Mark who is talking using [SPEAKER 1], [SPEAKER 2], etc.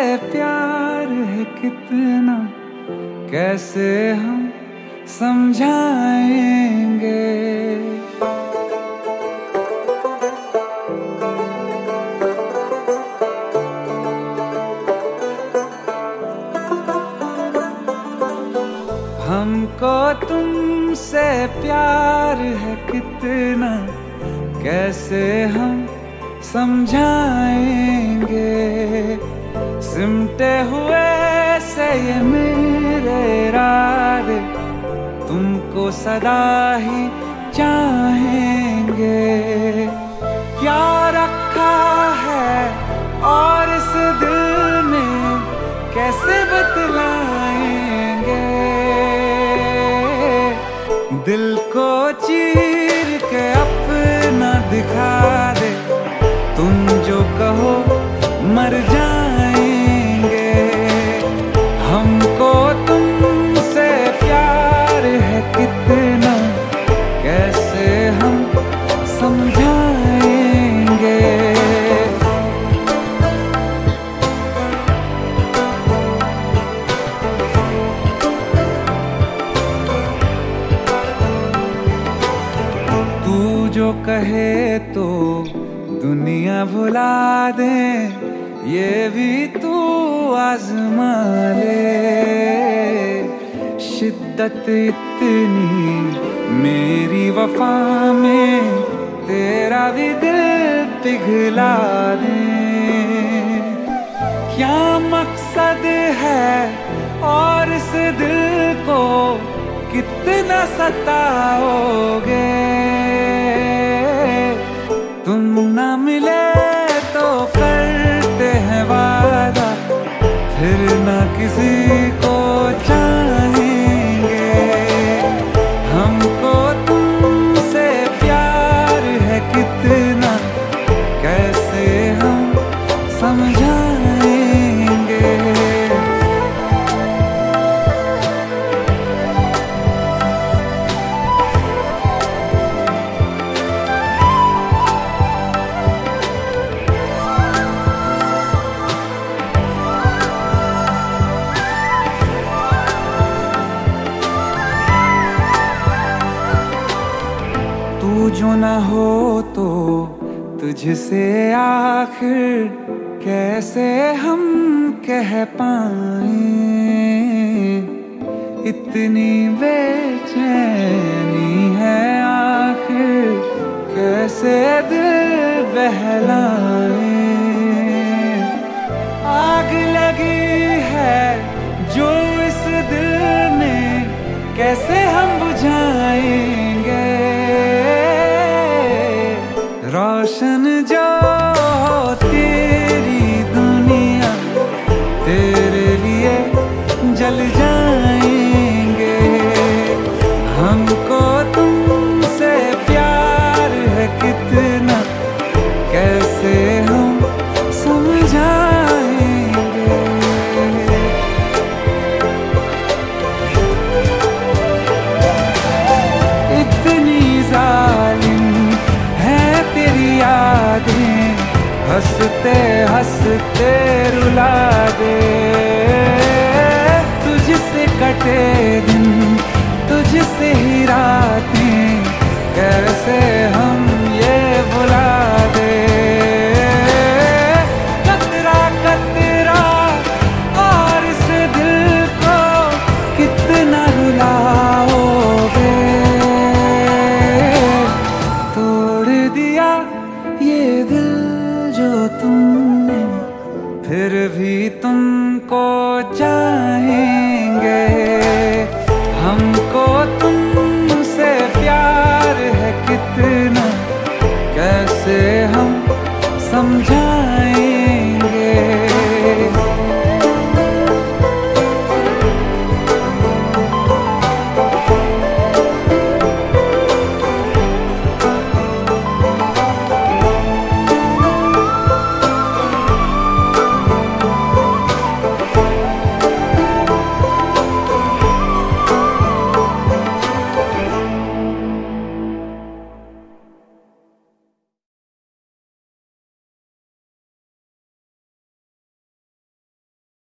[SPEAKER 1] प्यार है कितना, कैसे हम समझाएंगे। हमको तुमसे प्यार है कितना, कैसे हम समझाएंगे। सिमटे हुए से ये मेरे इरादे, तुमको सदा ही चाहेंगे। क्या रखा है और इस दिल में कैसे बतलाएंगे। दिल को चीर के अपना दिखा दे, तुम जो कहो मर जाएंगे। हमको तुमसे प्यार है कितना, कैसे हम समझाएंगे। तू जो कहे तो दुनिया भुला दे, ये भी तू आजमा ले। शिद्दत इतनी मेरी वफा में, तेरा भी दिल पिघला दे। क्या मकसद है और इस दिल को कितना सताओगे। तुम ना मिले तो करते हैं वादा, फिर ना किसी को चाहेंगे। हमको तुमसे प्यार है कितना, कैसे हम समझाएंगे। तू जो ना हो तो तुझसे आखिर कैसे हम कह पाएं। इतनी बेचैनी है आखिर कैसे दिल बहलाएं। आग लगी है जो इस दिल में, कैसे हम बुझाएंगे। रोशन जो तेरी दुनिया, तेरे लिए जल जाएंगे। हमको तुमसे प्यार है कितना, कैसे हम समझाएंगे। इतनी जालिम यादें, हंसते हंसते रुला दे। तुझसे कटे दिन, तुझसे ही रातें, कैसे हम ये भुला दे। कतरा कतरा और इस दिल को कितना रुलाओगे। तोड़ दिया ये दिल जो तुमने, फिर भी तुमको चाहे।